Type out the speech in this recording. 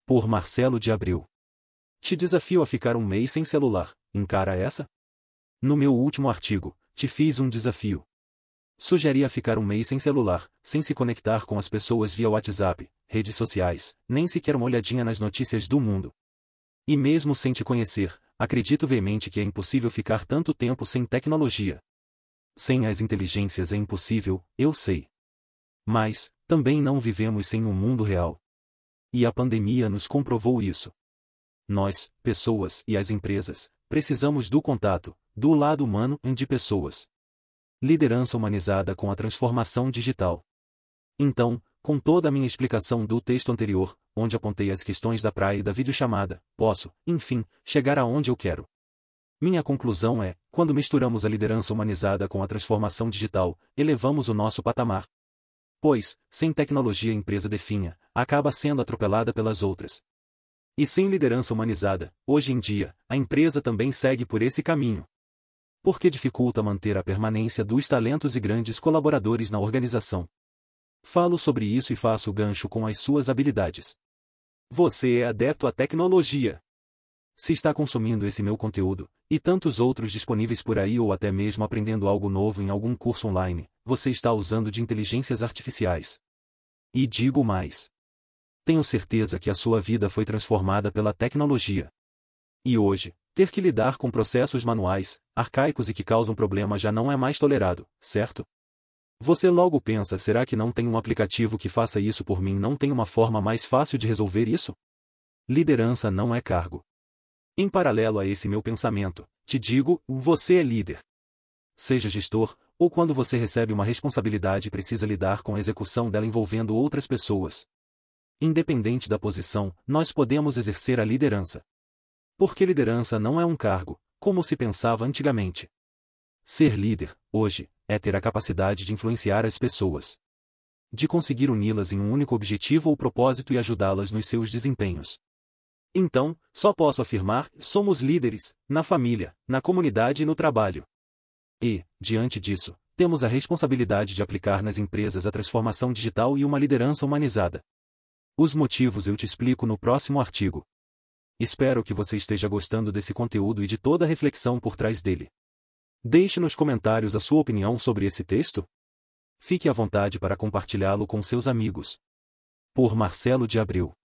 Por Marcelo de Abreu. Te desafio a ficar um mês sem celular, encara essa? No meu último artigo, te fiz um desafio. Sugeria ficar um mês sem celular, sem se conectar com as pessoas via WhatsApp, redes sociais, nem sequer uma olhadinha nas notícias do mundo. E mesmo sem te conhecer, acredito veemente que é impossível ficar tanto tempo sem tecnologia. Sem as inteligências é impossível, eu sei. Mas, também não vivemos sem um mundo real. E a pandemia nos comprovou isso. Nós, pessoas e as empresas, precisamos do contato, do lado humano de pessoas. Liderança humanizada com a transformação digital. Então, com toda a minha explicação do texto anterior, onde apontei as questões da praia e da videochamada, posso, enfim, chegar aonde eu quero. Minha conclusão é, quando misturamos a liderança humanizada com a transformação digital, elevamos o nosso patamar. Pois, sem tecnologia a empresa definha, acaba sendo atropelada pelas outras. E sem liderança humanizada, hoje em dia, a empresa também segue por esse caminho. Porque dificulta manter a permanência dos talentos e grandes colaboradores na organização. Falo sobre isso e faço gancho com as suas habilidades. Você é adepto à tecnologia. Se está consumindo esse meu conteúdo, e tantos outros disponíveis por aí ou até mesmo aprendendo algo novo em algum curso online, você está usando de inteligências artificiais. E digo mais. Tenho certeza que a sua vida foi transformada pela tecnologia. E hoje, ter que lidar com processos manuais, arcaicos e que causam problema já não é mais tolerado, certo? Você logo pensa, será que não tem um aplicativo que faça isso por mim? Não tem uma forma mais fácil de resolver isso? Liderança não é cargo. Em paralelo a esse meu pensamento, te digo, você é líder. Seja gestor, ou quando você recebe uma responsabilidade e precisa lidar com a execução dela envolvendo outras pessoas. Independente da posição, nós podemos exercer a liderança. Porque liderança não é um cargo, como se pensava antigamente. Ser líder, hoje, é ter a capacidade de influenciar as pessoas. De conseguir uni-las em um único objetivo ou propósito e ajudá-las nos seus desempenhos. Então, só posso afirmar, somos líderes, na família, na comunidade e no trabalho. E, diante disso, temos a responsabilidade de aplicar nas empresas a transformação digital e uma liderança humanizada. Os motivos eu te explico no próximo artigo. Espero que você esteja gostando desse conteúdo e de toda a reflexão por trás dele. Deixe nos comentários a sua opinião sobre esse texto. Fique à vontade para compartilhá-lo com seus amigos. Por Marcelo de Abreu.